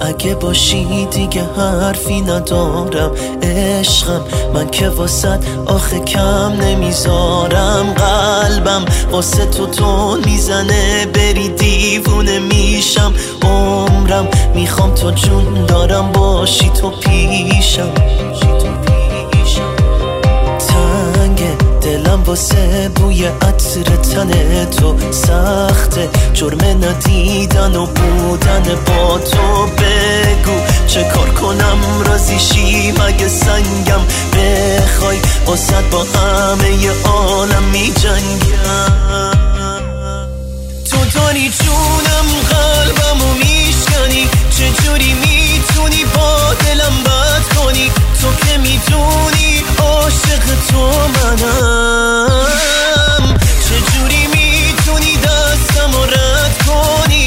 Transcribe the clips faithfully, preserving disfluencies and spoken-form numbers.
اگه باشی دیگه حرفی ندارم. عشقم من که واسط آخه کم نمیذارم. قلبم واسه تو تون میزنه، بری دیوونه میشم. عمرم میخوام تو جون دارم باشی تو پیشم. تنگه دلم واسه بوی عطر تن تو، سخته جرم ندیدن و بودن با تو. بگو چه کار کنم راضی شی مگه سنگم بخوای واسد با همه عالم می جنگم. تو داری جونم قلبمو میشکنی، چجوری میتونی با دلم بد کنی؟ تو که میدونی عاشق تو منم، چجوری میتونی دستمو رد کنی؟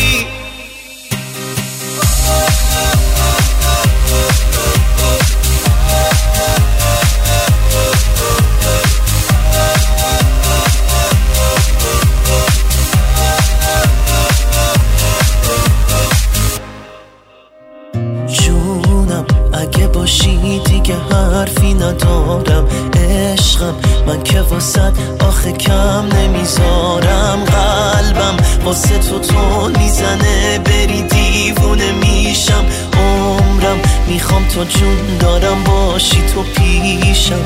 اگه باشی دیگه حرفی ندارم. عشقم من که واسد آخه کم نمیذارم. قلبم واسه تو تون میزنه، بری دیوونه میشم. عمرم میخوام تو جون دارم باشی تو پیشم.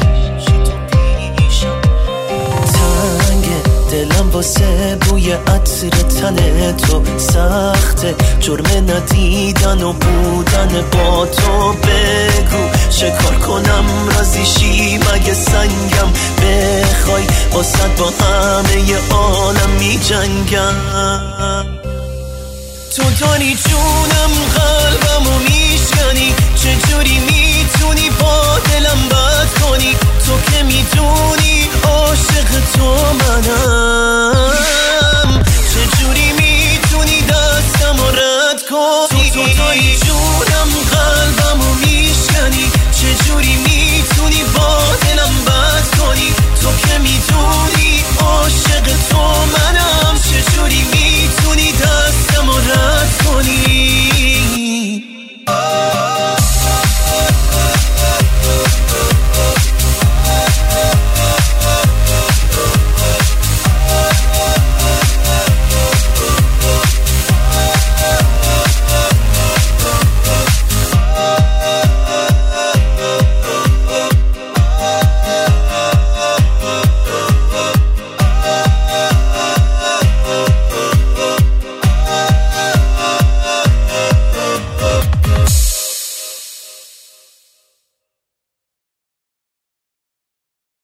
تنگه دلم واسه بوی عطر تن تو، سخته جرم ندیدن و بودن با تو. بگو چه کار کنم راضی شی مگه سنگم بخوای واسد با همه عالم می جنگم. تو داری جونم قلبمو میشکنی، چجوری میتونی با دلم بد کنی؟ تو